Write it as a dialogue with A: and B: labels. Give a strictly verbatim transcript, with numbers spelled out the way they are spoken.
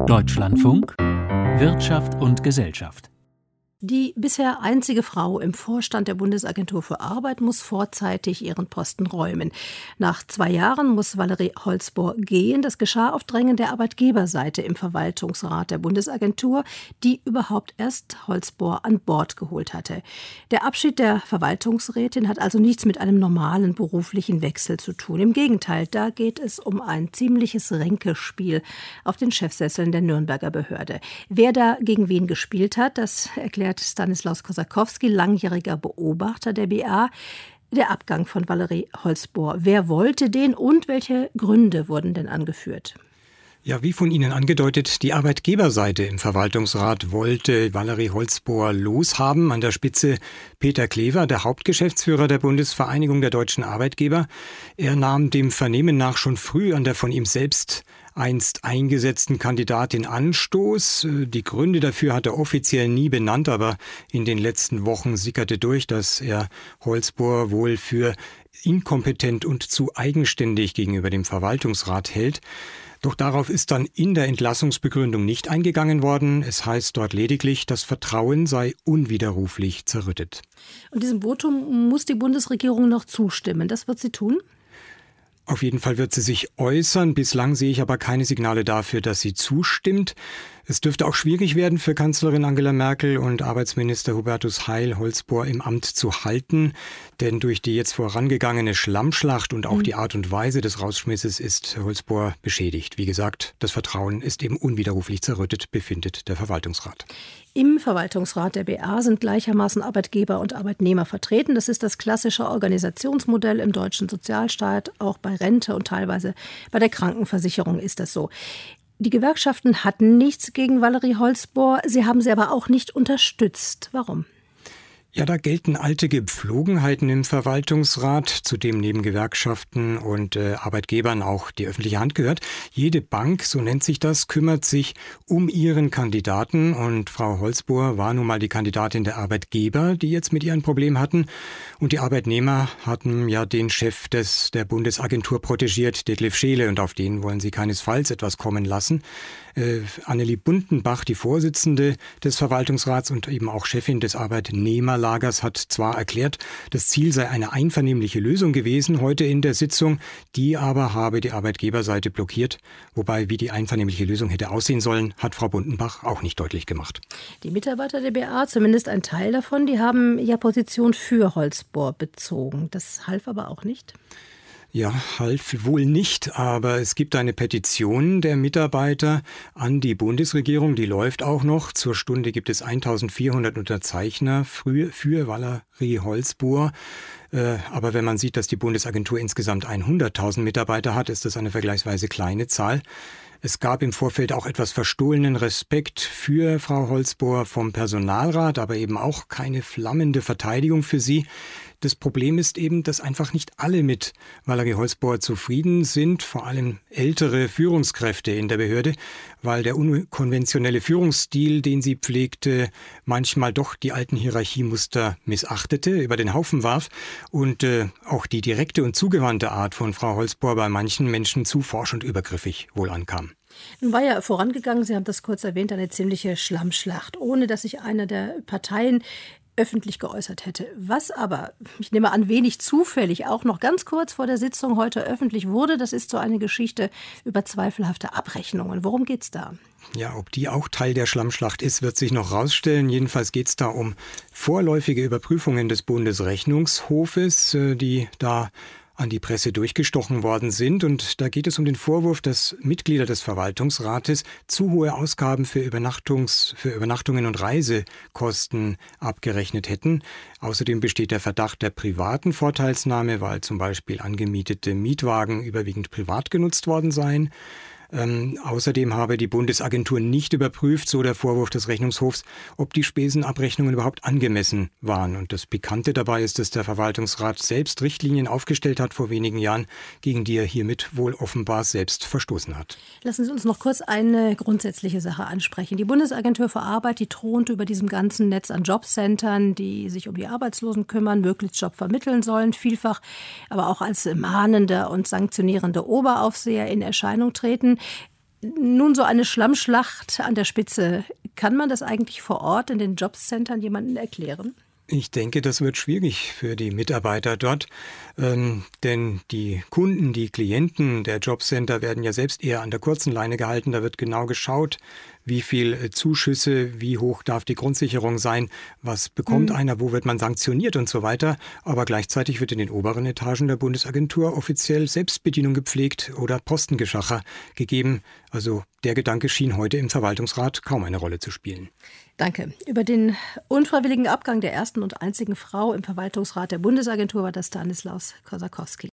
A: Deutschlandfunk Wirtschaft und Gesellschaft.
B: Die bisher einzige Frau im Vorstand der Bundesagentur für Arbeit muss vorzeitig ihren Posten räumen. Nach zwei Jahren muss Valerie Holzbohr gehen. Das geschah auf Drängen der Arbeitgeberseite im Verwaltungsrat der Bundesagentur, die überhaupt erst Holzbohr an Bord geholt hatte. Der Abschied der Verwaltungsrätin hat also nichts mit einem normalen beruflichen Wechsel zu tun. Im Gegenteil, da geht es um ein ziemliches Ränkespiel auf den Chefsesseln der Nürnberger Behörde. Wer da gegen wen gespielt hat, das erklärt Stanislaus Kosakowski, langjähriger Beobachter der B A, der Abgang von Valerie Holzbohr. Wer wollte den und welche Gründe wurden denn angeführt?
C: Ja, wie von Ihnen angedeutet, die Arbeitgeberseite im Verwaltungsrat wollte Valerie Holzbohr loshaben. An der Spitze Peter Klever, der Hauptgeschäftsführer der Bundesvereinigung der deutschen Arbeitgeber. Er nahm dem Vernehmen nach schon früh an der von ihm selbst einst eingesetzten Kandidatin Anstoß. Die Gründe dafür hat er offiziell nie benannt, aber in den letzten Wochen sickerte durch, dass er Holzbohr wohl für inkompetent und zu eigenständig gegenüber dem Verwaltungsrat hält. Doch darauf ist dann in der Entlassungsbegründung nicht eingegangen worden. Es heißt dort lediglich, das Vertrauen sei unwiderruflich zerrüttet.
B: Und diesem Votum muss die Bundesregierung noch zustimmen. Das wird sie tun?
C: Auf jeden Fall wird sie sich äußern. Bislang sehe ich aber keine Signale dafür, dass sie zustimmt. Es dürfte auch schwierig werden für Kanzlerin Angela Merkel und Arbeitsminister Hubertus Heil, Holzbohr im Amt zu halten. Denn durch die jetzt vorangegangene Schlammschlacht und auch die Art und Weise des Rausschmisses ist Holzbohr beschädigt. Wie gesagt, das Vertrauen ist eben unwiderruflich zerrüttet, befindet der Verwaltungsrat.
B: Im Verwaltungsrat der B A sind gleichermaßen Arbeitgeber und Arbeitnehmer vertreten. Das ist das klassische Organisationsmodell im deutschen Sozialstaat. Auch bei Rente und teilweise bei der Krankenversicherung ist das so. Die Gewerkschaften hatten nichts gegen Valerie Holzbohr. Sie haben sie aber auch nicht unterstützt. Warum?
C: Ja, da gelten alte Gepflogenheiten im Verwaltungsrat, zu dem neben Gewerkschaften und äh, Arbeitgebern auch die öffentliche Hand gehört. Jede Bank, so nennt sich das, kümmert sich um ihren Kandidaten. Und Frau Holzbohr war nun mal die Kandidatin der Arbeitgeber, die jetzt mit ihr ein Problem hatten. Und die Arbeitnehmer hatten ja den Chef des, der Bundesagentur protegiert, Detlef Scheele. Und auf den wollen sie keinesfalls etwas kommen lassen. Äh, Annelie Buntenbach, die Vorsitzende des Verwaltungsrats und eben auch Chefin des Arbeitnehmerlagers, hat zwar erklärt, das Ziel sei eine einvernehmliche Lösung gewesen heute in der Sitzung, die aber habe die Arbeitgeberseite blockiert. Wobei, wie die einvernehmliche Lösung hätte aussehen sollen, hat Frau Buntenbach auch nicht deutlich gemacht.
B: Die Mitarbeiter der B A, zumindest ein Teil davon, die haben ja Position für Holzbohr bezogen. Das half aber auch nicht.
C: Ja, half wohl nicht, aber es gibt eine Petition der Mitarbeiter an die Bundesregierung, die läuft auch noch. Zur Stunde gibt es eintausendvierhundert Unterzeichner für, für Valerie Holzbohr. Äh, aber wenn man sieht, dass die Bundesagentur insgesamt hunderttausend Mitarbeiter hat, ist das eine vergleichsweise kleine Zahl. Es gab im Vorfeld auch etwas verstohlenen Respekt für Frau Holzbohr vom Personalrat, aber eben auch keine flammende Verteidigung für sie. Das Problem ist eben, dass einfach nicht alle mit Valerie Holzbohr zufrieden sind, vor allem ältere Führungskräfte in der Behörde, weil der unkonventionelle Führungsstil, den sie pflegte, manchmal doch die alten Hierarchiemuster missachtete, über den Haufen warf und äh, auch die direkte und zugewandte Art von Frau Holzbohr bei manchen Menschen zu forsch und übergriffig wohl ankam.
B: Nun war ja vorangegangen, Sie haben das kurz erwähnt, eine ziemliche Schlammschlacht, ohne dass sich einer der Parteien öffentlich geäußert hätte. Was aber, ich nehme an, wenig zufällig auch noch ganz kurz vor der Sitzung heute öffentlich wurde, das ist so eine Geschichte über zweifelhafte Abrechnungen. Worum geht's da?
C: Ja, ob die auch Teil der Schlammschlacht ist, wird sich noch rausstellen. Jedenfalls geht es da um vorläufige Überprüfungen des Bundesrechnungshofes, die da an die Presse durchgestochen worden sind. Und da geht es um den Vorwurf, dass Mitglieder des Verwaltungsrates zu hohe Ausgaben für, Übernachtungs-, für Übernachtungen und Reisekosten abgerechnet hätten. Außerdem besteht der Verdacht der privaten Vorteilsnahme, weil zum Beispiel angemietete Mietwagen überwiegend privat genutzt worden seien. Ähm, außerdem habe die Bundesagentur nicht überprüft, so der Vorwurf des Rechnungshofs, ob die Spesenabrechnungen überhaupt angemessen waren. Und das Pikante dabei ist, dass der Verwaltungsrat selbst Richtlinien aufgestellt hat vor wenigen Jahren, gegen die er hiermit wohl offenbar selbst verstoßen hat.
B: Lassen Sie uns noch kurz eine grundsätzliche Sache ansprechen. Die Bundesagentur für Arbeit, die thront über diesem ganzen Netz an Jobcentern, die sich um die Arbeitslosen kümmern, möglichst Job vermitteln sollen, vielfach aber auch als mahnender und sanktionierender Oberaufseher in Erscheinung treten. Nun, so eine Schlammschlacht an der Spitze, kann man das eigentlich vor Ort in den Jobcentern jemandem erklären?
C: Ich denke, das wird schwierig für die Mitarbeiter dort, ähm, denn die Kunden, die Klienten der Jobcenter werden ja selbst eher an der kurzen Leine gehalten. Da wird genau geschaut, wie viel Zuschüsse, wie hoch darf die Grundsicherung sein, was bekommt mhm. einer, wo wird man sanktioniert und so weiter. Aber gleichzeitig wird in den oberen Etagen der Bundesagentur offiziell Selbstbedienung gepflegt oder Postengeschacher gegeben. Also der Gedanke schien heute im Verwaltungsrat kaum eine Rolle zu spielen.
B: Danke. Über den unfreiwilligen Abgang der ersten und einzigen Frau im Verwaltungsrat der Bundesagentur war das Stanislaus Kosakowski.